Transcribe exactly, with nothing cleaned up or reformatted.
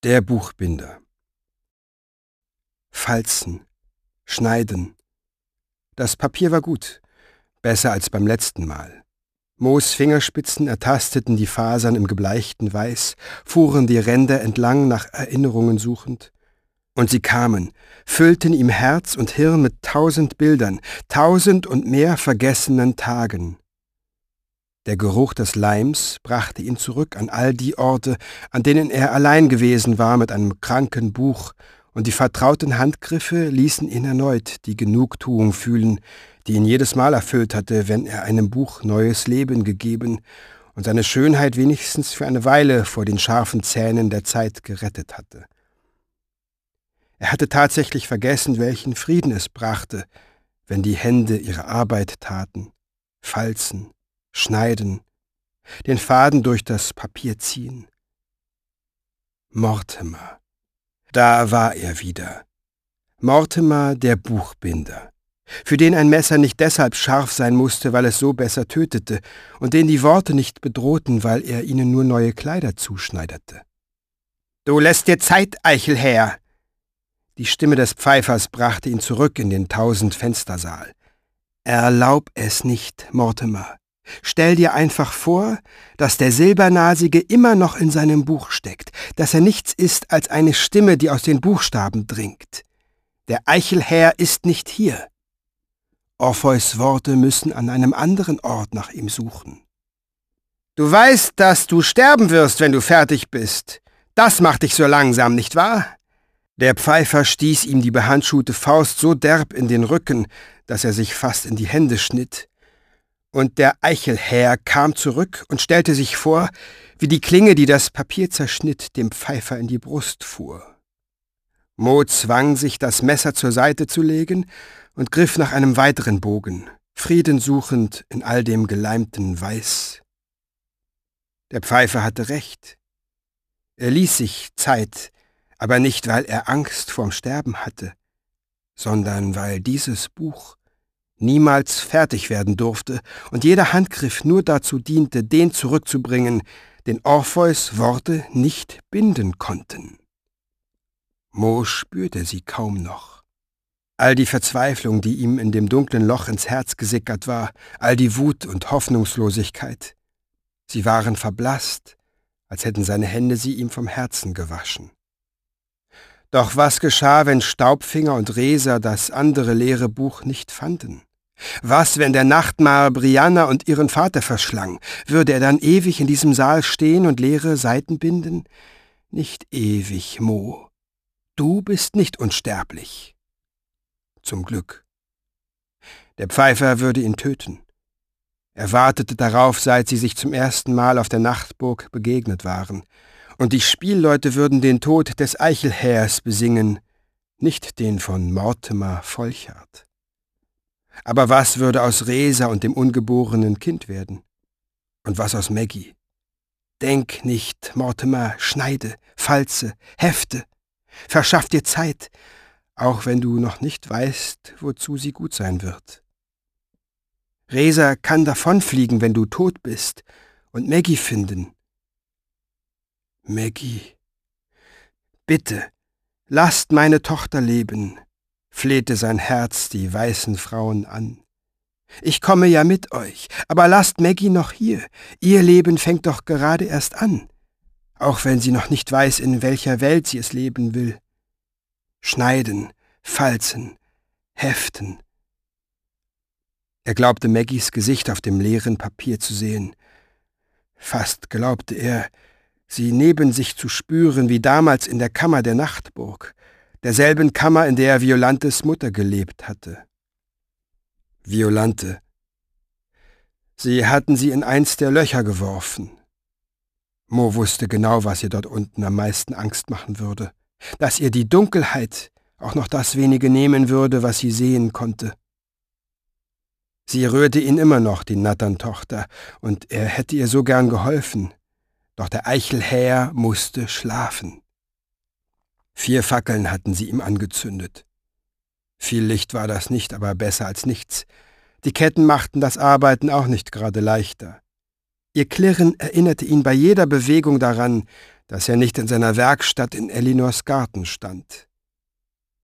Der Buchbinder. Falzen, schneiden. Das Papier war gut, besser als beim letzten Mal. Moos Fingerspitzen ertasteten die Fasern im gebleichten Weiß, fuhren die Ränder entlang nach Erinnerungen suchend. Und sie kamen, füllten ihm Herz und Hirn mit tausend Bildern, tausend und mehr vergessenen Tagen. Der Geruch des Leims brachte ihn zurück an all die Orte, an denen er allein gewesen war mit einem kranken Buch, und die vertrauten Handgriffe ließen ihn erneut die Genugtuung fühlen, die ihn jedes Mal erfüllt hatte, wenn er einem Buch neues Leben gegeben und seine Schönheit wenigstens für eine Weile vor den scharfen Zähnen der Zeit gerettet hatte. Er hatte tatsächlich vergessen, welchen Frieden es brachte, wenn die Hände ihre Arbeit taten, falzen, schneiden, den Faden durch das Papier ziehen. Mortimer. Da war er wieder. Mortimer, der Buchbinder, für den ein Messer nicht deshalb scharf sein musste, weil es so besser tötete, und den die Worte nicht bedrohten, weil er ihnen nur neue Kleider zuschneiderte. »Du lässt dir Zeit, Eichelhäher!« Die Stimme des Pfeifers brachte ihn zurück in den Tausend-Fenster-Saal. »Erlaub es nicht, Mortimer. Stell dir einfach vor, dass der Silbernasige immer noch in seinem Buch steckt, dass er nichts ist als eine Stimme, die aus den Buchstaben dringt. Der Eichelhäher ist nicht hier. Orpheus' Worte müssen an einem anderen Ort nach ihm suchen. Du weißt, dass du sterben wirst, wenn du fertig bist. Das macht dich so langsam, nicht wahr?« Der Pfeifer stieß ihm die behandschuhte Faust so derb in den Rücken, dass er sich fast in die Hände schnitt. Und der Eichelhäher kam zurück und stellte sich vor, wie die Klinge, die das Papier zerschnitt, dem Pfeifer in die Brust fuhr. Mo zwang sich, das Messer zur Seite zu legen und griff nach einem weiteren Bogen, Frieden suchend in all dem geleimten Weiß. Der Pfeifer hatte recht. Er ließ sich Zeit, aber nicht, weil er Angst vorm Sterben hatte, sondern weil dieses Buch niemals fertig werden durfte und jeder Handgriff nur dazu diente, den zurückzubringen, den Orpheus' Worte nicht binden konnten. Mo spürte sie kaum noch. All die Verzweiflung, die ihm in dem dunklen Loch ins Herz gesickert war, all die Wut und Hoffnungslosigkeit, sie waren verblasst, als hätten seine Hände sie ihm vom Herzen gewaschen. Doch was geschah, wenn Staubfinger und Reser das andere leere Buch nicht fanden? Was, wenn der Nachtmar Brianna und ihren Vater verschlang? Würde er dann ewig in diesem Saal stehen und leere Seiten binden? Nicht ewig, Mo. Du bist nicht unsterblich. Zum Glück. Der Pfeifer würde ihn töten. Er wartete darauf, seit sie sich zum ersten Mal auf der Nachtburg begegnet waren. Und die Spielleute würden den Tod des Eichelhähers besingen, nicht den von Mortimer Volchard. Aber was würde aus Reser und dem ungeborenen Kind werden? Und was aus Maggie? Denk nicht, Mortimer, schneide, falze, hefte. Verschaff dir Zeit, auch wenn du noch nicht weißt, wozu sie gut sein wird. Reser kann davonfliegen, wenn du tot bist, und Maggie finden. Maggie, bitte, lasst meine Tochter leben, flehte sein Herz die weißen Frauen an. Ich komme ja mit euch, aber lasst Maggie noch hier. Ihr Leben fängt doch gerade erst an, auch wenn sie noch nicht weiß, in welcher Welt sie es leben will. Schneiden, falzen, heften. Er glaubte, Maggies Gesicht auf dem leeren Papier zu sehen. Fast glaubte er, sie neben sich zu spüren, wie damals in der Kammer der Nachtburg, derselben Kammer, in der Violantes Mutter gelebt hatte. Violante. Sie hatten sie in eins der Löcher geworfen. Mo wusste genau, was ihr dort unten am meisten Angst machen würde, dass ihr die Dunkelheit auch noch das wenige nehmen würde, was sie sehen konnte. Sie rührte ihn immer noch, die Natterntochter, und er hätte ihr so gern geholfen, doch der Eichelhäher musste schlafen. Vier Fackeln hatten sie ihm angezündet. Viel Licht war das nicht, aber besser als nichts. Die Ketten machten das Arbeiten auch nicht gerade leichter. Ihr Klirren erinnerte ihn bei jeder Bewegung daran, dass er nicht in seiner Werkstatt in Elinors Garten stand.